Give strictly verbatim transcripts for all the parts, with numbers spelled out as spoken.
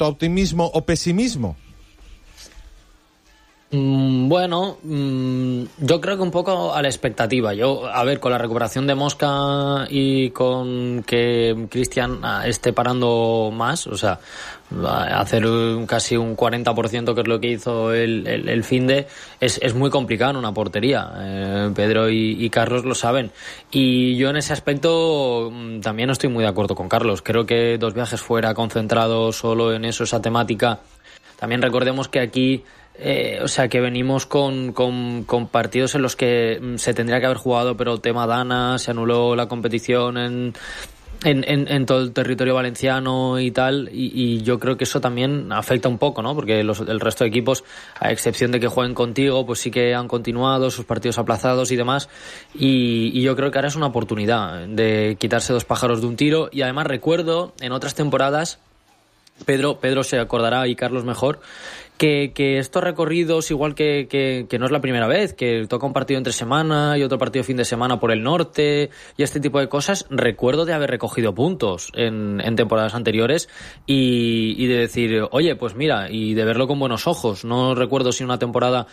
cuanto a optimismo o pesimismo? Mm, bueno, mm, yo creo que un poco a la expectativa. Yo, a ver, con la recuperación de Mosca y con que Cristian esté parando más, o sea, hacer un, casi un cuarenta por ciento, que es lo que hizo el, el, el finde, es, es muy complicado en una portería. Eh, Pedro y, y Carlos lo saben. Y yo en ese aspecto mm, también estoy muy de acuerdo con Carlos. Creo que dos viajes fuera, concentrados solo en eso, esa temática. También recordemos que aquí Eh, o sea, que venimos con, con, con partidos en los que se tendría que haber jugado, pero tema Dana, se anuló la competición en, en, en, en todo el territorio valenciano y tal, y, y yo creo que eso también afecta un poco, ¿no? Porque los, el resto de equipos, a excepción de que jueguen contigo, pues sí que han continuado sus partidos aplazados y demás, y, y yo creo que ahora es una oportunidad de quitarse dos pájaros de un tiro. Y además recuerdo en otras temporadas, Pedro, Pedro se acordará y Carlos mejor, que, que estos recorridos, igual que, que, que no es la primera vez, que toca un partido entre semana y otro partido fin de semana por el norte y este tipo de cosas, recuerdo de haber recogido puntos en, en temporadas anteriores y, y de decir, oye, pues mira, y de verlo con buenos ojos. No recuerdo si una temporada,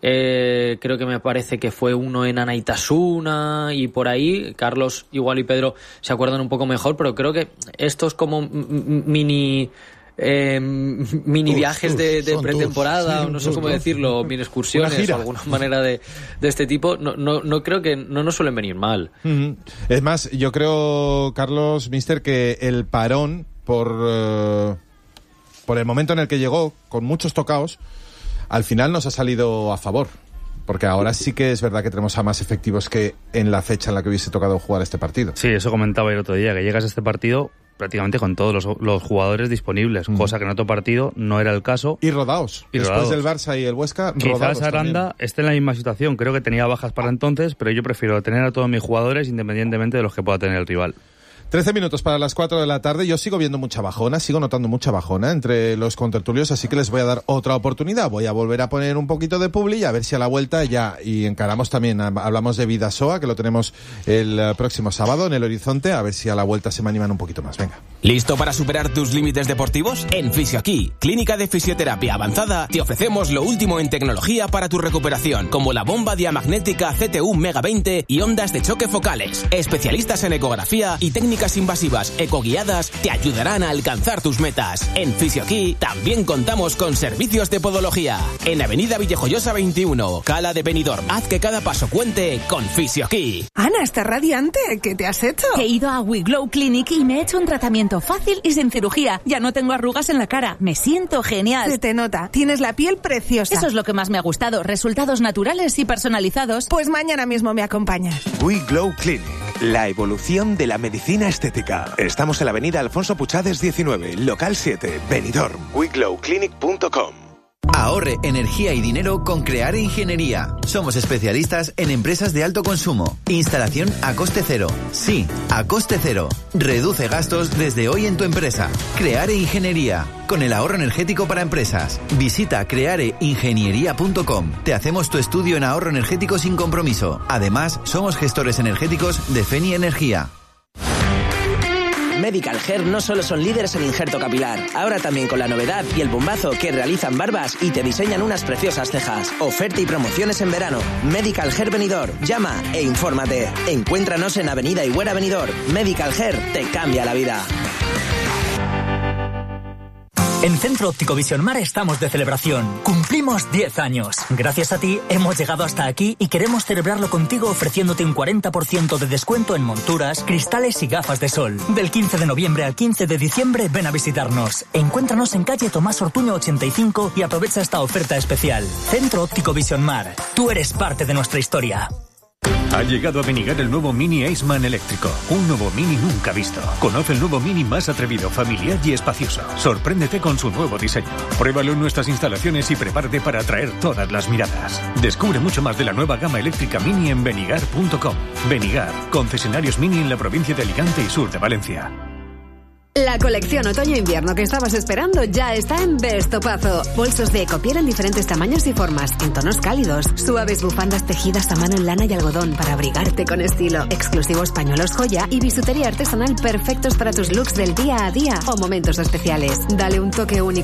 eh, creo que me parece que fue uno en Anaitasuna y por ahí, Carlos igual y Pedro se acuerdan un poco mejor, pero creo que estos como m- mini... Eh, mini viajes de, de pretemporada, sí, o no sé cómo decirlo, mini excursiones o alguna manera de, de este tipo, no, no, no creo que no nos suelen venir mal. Mm-hmm. Es más, yo creo, Carlos, mister, que el parón por, uh, por el momento en el que llegó, con muchos tocaos, al final nos ha salido a favor. Porque ahora sí que es verdad que tenemos a más efectivos que en la fecha en la que hubiese tocado jugar este partido. Sí, eso comentaba el otro día, que llegas a este partido prácticamente con todos los, los jugadores disponibles, mm. cosa que en otro partido no era el caso. Y rodados. Y Después rodados. del Barça y el Huesca, Quizás rodados Aranda también. esté en la misma situación. Creo que tenía bajas para entonces, pero yo prefiero tener a todos mis jugadores independientemente de los que pueda tener el rival. trece minutos para las cuatro de la tarde. Yo sigo viendo mucha bajona, sigo notando mucha bajona entre los contertulios, así que les voy a dar otra oportunidad. Voy a volver a poner un poquito de publi y a ver si a la vuelta ya, y encaramos también, hablamos de Vidasoa, que lo tenemos el próximo sábado en el horizonte, a ver si a la vuelta se me animan un poquito más. Venga. ¿Listo para superar tus límites deportivos? En Fisioaquí, clínica de fisioterapia avanzada, te ofrecemos lo último en tecnología para tu recuperación, como la bomba diamagnética C T U Mega veinte y ondas de choque focales. Especialistas en ecografía y técnicas invasivas ecoguiadas te ayudarán a alcanzar tus metas. En Fisioaquí también contamos con servicios de podología. En Avenida Villajoyosa veintiuno, Cala de Benidorm. Haz que cada paso cuente con Fisioaquí. Ana, estás radiante. ¿Qué te has hecho? He ido a We Glow Clinic y me he hecho un tratamiento fácil y sin cirugía. Ya no tengo arrugas en la cara. Me siento genial. Se te nota. Tienes la piel preciosa. Eso es lo que más me ha gustado. Resultados naturales y personalizados. Pues mañana mismo me acompañas. We Glow Clinic. La evolución de la medicina estética. Estamos en la avenida Alfonso Puchades diecinueve, local siete, Benidorm. we glow clinic punto com. Ahorre energía y dinero con Creare Ingeniería. Somos especialistas en empresas de alto consumo. Instalación a coste cero. Sí, a coste cero. Reduce gastos desde hoy en tu empresa. Creare Ingeniería. Con el ahorro energético para empresas. Visita creare ingeniería punto com. Te hacemos tu estudio en ahorro energético sin compromiso. Además, somos gestores energéticos de Feni Energía. Medical Hair no solo son líderes en injerto capilar, ahora también con la novedad y el bombazo que realizan barbas y te diseñan unas preciosas cejas. Oferta y promociones en verano. Medical Hair Benidorm. Llama e infórmate. Encuéntranos en Avenida Higuera Benidorm. Medical Hair te cambia la vida. En Centro Óptico Vision Mar estamos de celebración. Cumplimos diez años. Gracias a ti hemos llegado hasta aquí y queremos celebrarlo contigo ofreciéndote un cuarenta por ciento de descuento en monturas, cristales y gafas de sol. Del quince de noviembre al quince de diciembre ven a visitarnos. Encuéntranos en calle Tomás Ortuño ochenta y cinco y aprovecha esta oferta especial. Centro Óptico Vision Mar. Tú eres parte de nuestra historia. Ha llegado a Benigar el nuevo Mini Aceman eléctrico. Un nuevo Mini nunca visto. Conoce el nuevo Mini más atrevido, familiar y espacioso. Sorpréndete con su nuevo diseño. Pruébalo en nuestras instalaciones y prepárate para atraer todas las miradas. Descubre mucho más de la nueva gama eléctrica Mini en benigar punto com. Benigar, concesionarios Mini en la provincia de Alicante y sur de Valencia. La colección otoño-invierno que estabas esperando ya está en Bestopazo. Bolsos de ecopiel en diferentes tamaños y formas, en tonos cálidos. Suaves bufandas tejidas a mano en lana y algodón para abrigarte con estilo. Exclusivos pañuelos joya y bisutería artesanal perfectos para tus looks del día a día o momentos especiales. Dale un toque único